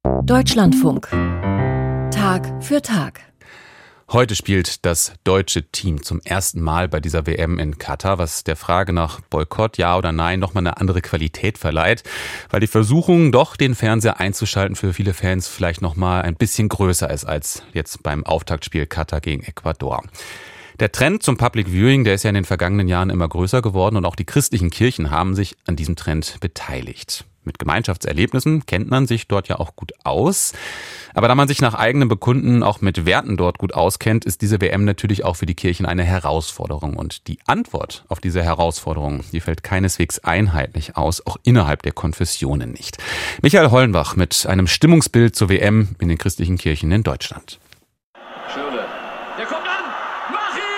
Deutschlandfunk. Tag für Tag. Heute spielt das deutsche Team zum ersten Mal bei dieser WM in Katar, was der Frage nach Boykott, ja oder nein, nochmal eine andere Qualität verleiht, weil die Versuchung, doch den Fernseher einzuschalten, für viele Fans vielleicht nochmal ein bisschen größer ist als jetzt beim Auftaktspiel Katar gegen Ecuador. Der Trend zum Public Viewing, der ist ja in den vergangenen Jahren immer größer geworden und auch die christlichen Kirchen haben sich an diesem Trend beteiligt. Mit Gemeinschaftserlebnissen kennt man sich dort ja auch gut aus. Aber da man sich nach eigenem Bekunden auch mit Werten dort gut auskennt, ist diese WM natürlich auch für die Kirchen eine Herausforderung. Und die Antwort auf diese Herausforderung, die fällt keineswegs einheitlich aus, auch innerhalb der Konfessionen nicht. Michael Hollenbach mit einem Stimmungsbild zur WM in den christlichen Kirchen in Deutschland. Schöne. Der kommt an! Mach ihn!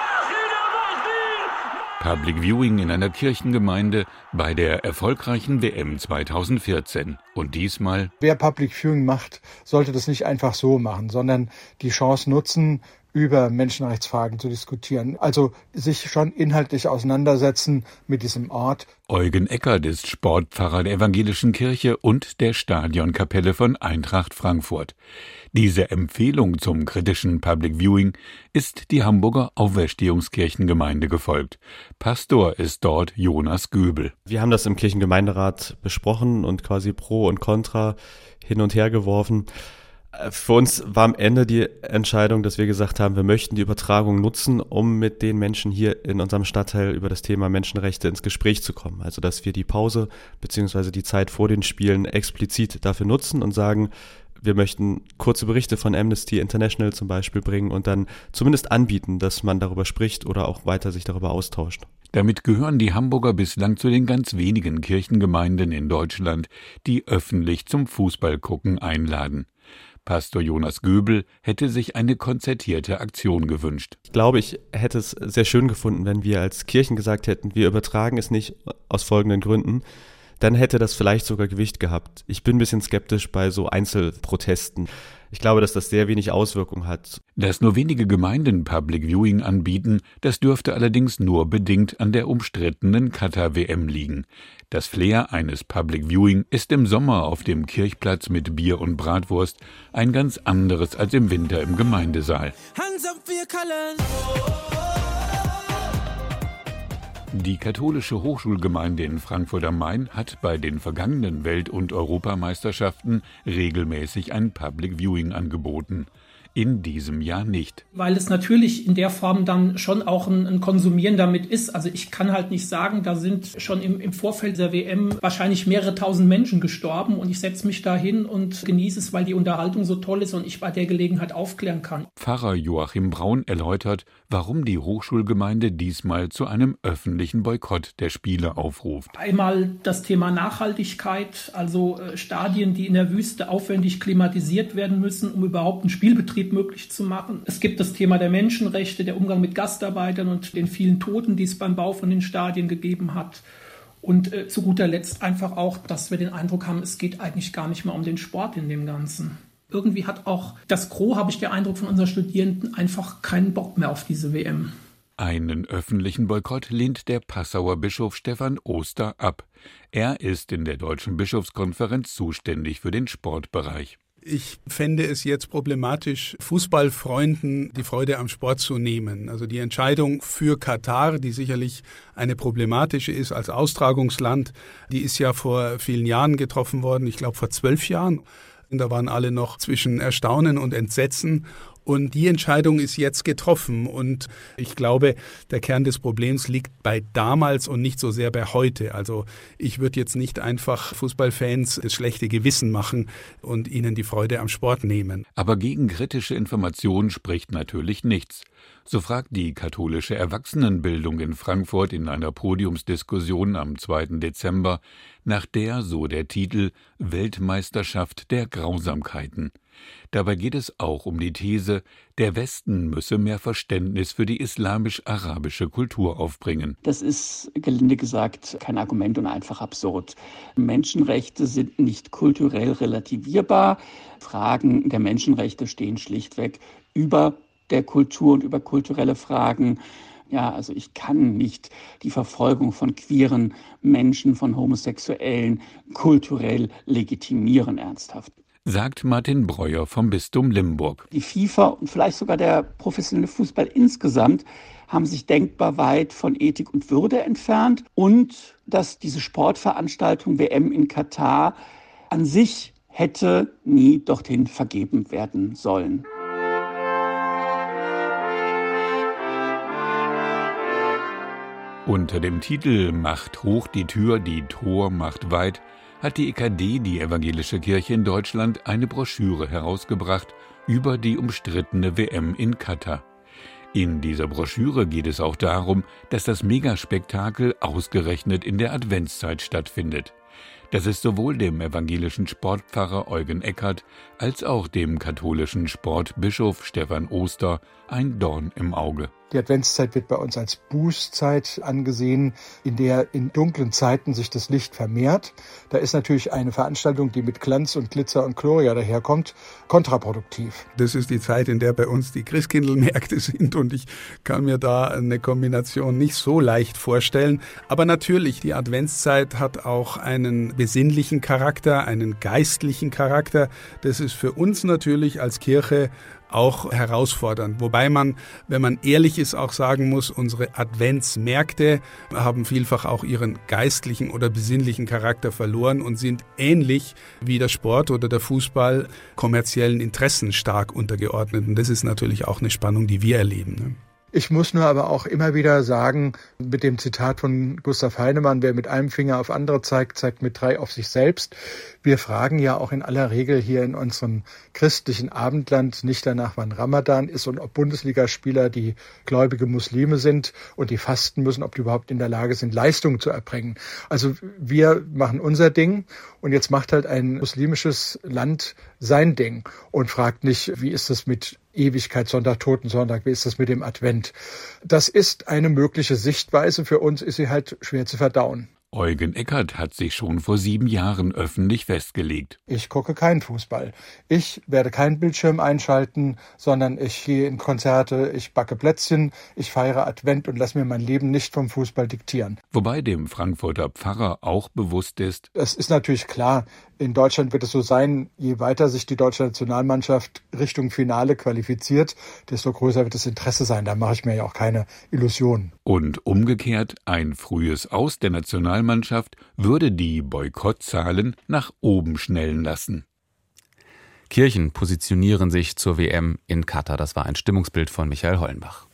Public Viewing in einer Kirchengemeinde bei der erfolgreichen WM 2014. Und diesmal: Wer Public Viewing macht, sollte das nicht einfach so machen, sondern die Chance nutzen, über Menschenrechtsfragen zu diskutieren. Also sich schon inhaltlich auseinandersetzen mit diesem Ort. Eugen Eckert ist Sportpfarrer der Evangelischen Kirche und der Stadionkapelle von Eintracht Frankfurt. Diese Empfehlung zum kritischen Public Viewing ist die Hamburger Auferstehungskirchengemeinde gefolgt. Pastor ist dort Jonas Göbel. Wir haben das im Kirchengemeinderat besprochen und quasi Pro und Contra hin und her geworfen. Für uns war am Ende die Entscheidung, dass wir gesagt haben, wir möchten die Übertragung nutzen, um mit den Menschen hier in unserem Stadtteil über das Thema Menschenrechte ins Gespräch zu kommen. Also dass wir die Pause bzw. die Zeit vor den Spielen explizit dafür nutzen und sagen, wir möchten kurze Berichte von Amnesty International zum Beispiel bringen und dann zumindest anbieten, dass man darüber spricht oder auch weiter sich darüber austauscht. Damit gehören die Hamburger bislang zu den ganz wenigen Kirchengemeinden in Deutschland, die öffentlich zum Fußballgucken einladen. Pastor Jonas Göbel hätte sich eine konzertierte Aktion gewünscht. Ich glaube, ich hätte es sehr schön gefunden, wenn wir als Kirchen gesagt hätten, wir übertragen es nicht aus folgenden Gründen. Dann hätte das vielleicht sogar Gewicht gehabt. Ich bin ein bisschen skeptisch bei so Einzelprotesten. Ich glaube, dass das sehr wenig Auswirkung hat. Dass nur wenige Gemeinden Public Viewing anbieten, das dürfte allerdings nur bedingt an der umstrittenen Katar-WM liegen. Das Flair eines Public Viewing ist im Sommer auf dem Kirchplatz mit Bier und Bratwurst ein ganz anderes als im Winter im Gemeindesaal. Die katholische Hochschulgemeinde in Frankfurt am Main hat bei den vergangenen Welt- und Europameisterschaften regelmäßig ein Public Viewing angeboten. In diesem Jahr nicht. Weil es natürlich in der Form dann schon auch ein Konsumieren damit ist. Also ich kann halt nicht sagen, da sind schon im Vorfeld der WM wahrscheinlich mehrere tausend Menschen gestorben und ich setze mich da hin und genieße es, weil die Unterhaltung so toll ist und ich bei der Gelegenheit aufklären kann. Pfarrer Joachim Braun erläutert, warum die Hochschulgemeinde diesmal zu einem öffentlichen Boykott der Spiele aufruft. Einmal das Thema Nachhaltigkeit, also Stadien, die in der Wüste aufwendig klimatisiert werden müssen, um überhaupt einen Spielbetrieb möglich zu machen. Es gibt das Thema der Menschenrechte, der Umgang mit Gastarbeitern und den vielen Toten, die es beim Bau von den Stadien gegeben hat. Und zu guter Letzt einfach auch, dass wir den Eindruck haben, es geht eigentlich gar nicht mehr um den Sport in dem Ganzen. Irgendwie hat auch das Gros, habe ich den Eindruck von unseren Studierenden, einfach keinen Bock mehr auf diese WM. Einen öffentlichen Boykott lehnt der Passauer Bischof Stefan Oster ab. Er ist in der Deutschen Bischofskonferenz zuständig für den Sportbereich. Ich fände es jetzt problematisch, Fußballfreunden die Freude am Sport zu nehmen. Also die Entscheidung für Katar, die sicherlich eine problematische ist als Austragungsland, die ist ja vor vielen Jahren getroffen worden, ich glaube vor 12 Jahren. Und da waren alle noch zwischen Erstaunen und Entsetzen. Und die Entscheidung ist jetzt getroffen und ich glaube, der Kern des Problems liegt bei damals und nicht so sehr bei heute. Also ich würde jetzt nicht einfach Fußballfans das schlechte Gewissen machen und ihnen die Freude am Sport nehmen. Aber gegen kritische Information spricht natürlich nichts. So fragt die katholische Erwachsenenbildung in Frankfurt in einer Podiumsdiskussion am 2. Dezember nach der, so der Titel, Weltmeisterschaft der Grausamkeiten. Dabei geht es auch um die These, der Westen müsse mehr Verständnis für die islamisch-arabische Kultur aufbringen. Das ist, gelinde gesagt, kein Argument und einfach absurd. Menschenrechte sind nicht kulturell relativierbar. Fragen der Menschenrechte stehen schlichtweg über der Kultur und über kulturelle Fragen. Ja, also ich kann nicht die Verfolgung von queeren Menschen, von Homosexuellen kulturell legitimieren, ernsthaft. sagt Martin Breuer vom Bistum Limburg. Die FIFA und vielleicht sogar der professionelle Fußball insgesamt haben sich denkbar weit von Ethik und Würde entfernt und dass diese Sportveranstaltung WM in Katar an sich hätte nie dorthin vergeben werden sollen. Unter dem Titel »Macht hoch die Tür, die Tor macht weit« hat die EKD, die Evangelische Kirche in Deutschland, eine Broschüre herausgebracht über die umstrittene WM in Katar. In dieser Broschüre geht es auch darum, dass das Megaspektakel ausgerechnet in der Adventszeit stattfindet. Das ist sowohl dem evangelischen Sportpfarrer Eugen Eckert als auch dem katholischen Sportbischof Stefan Oster ein Dorn im Auge. Die Adventszeit wird bei uns als Bußzeit angesehen, in der in dunklen Zeiten sich das Licht vermehrt. Da ist natürlich eine Veranstaltung, die mit Glanz und Glitzer und Gloria daherkommt, kontraproduktiv. Das ist die Zeit, in der bei uns die Christkindlmärkte sind und ich kann mir da eine Kombination nicht so leicht vorstellen. Aber natürlich, die Adventszeit hat auch einen besinnlichen Charakter, einen geistlichen Charakter. Das ist für uns natürlich als Kirche auch herausfordernd. Wobei man, wenn man ehrlich ist, auch sagen muss, unsere Adventsmärkte haben vielfach auch ihren geistlichen oder besinnlichen Charakter verloren und sind ähnlich wie der Sport oder der Fußball kommerziellen Interessen stark untergeordnet. Und das ist natürlich auch eine Spannung, die wir erleben, ne? Ich muss nur aber auch immer wieder sagen, mit dem Zitat von Gustav Heinemann, wer mit einem Finger auf andere zeigt, zeigt mit 3 auf sich selbst. Wir fragen ja auch in aller Regel hier in unserem christlichen Abendland nicht danach, wann Ramadan ist und ob Bundesligaspieler, die gläubige Muslime sind und die fasten müssen, ob die überhaupt in der Lage sind, Leistungen zu erbringen. Also wir machen unser Ding und jetzt macht halt ein muslimisches Land sein Ding und fragt nicht, wie ist das mit Ewigkeitssonntag, Totensonntag, wie ist das mit dem Advent? Das ist eine mögliche Sichtweise. Für uns ist sie halt schwer zu verdauen. Eugen Eckert hat sich schon vor 7 Jahren öffentlich festgelegt. Ich gucke keinen Fußball. Ich werde keinen Bildschirm einschalten, sondern ich gehe in Konzerte, ich backe Plätzchen, ich feiere Advent und lasse mir mein Leben nicht vom Fußball diktieren. Wobei dem Frankfurter Pfarrer auch bewusst ist, es ist natürlich klar, in Deutschland wird es so sein, je weiter sich die deutsche Nationalmannschaft Richtung Finale qualifiziert, desto größer wird das Interesse sein. Da mache ich mir ja auch keine Illusionen. Und umgekehrt, ein frühes Aus der Nationalmannschaft würde die Boykottzahlen nach oben schnellen lassen. Kirchen positionieren sich zur WM in Katar. Das war ein Stimmungsbild von Michael Hollenbach.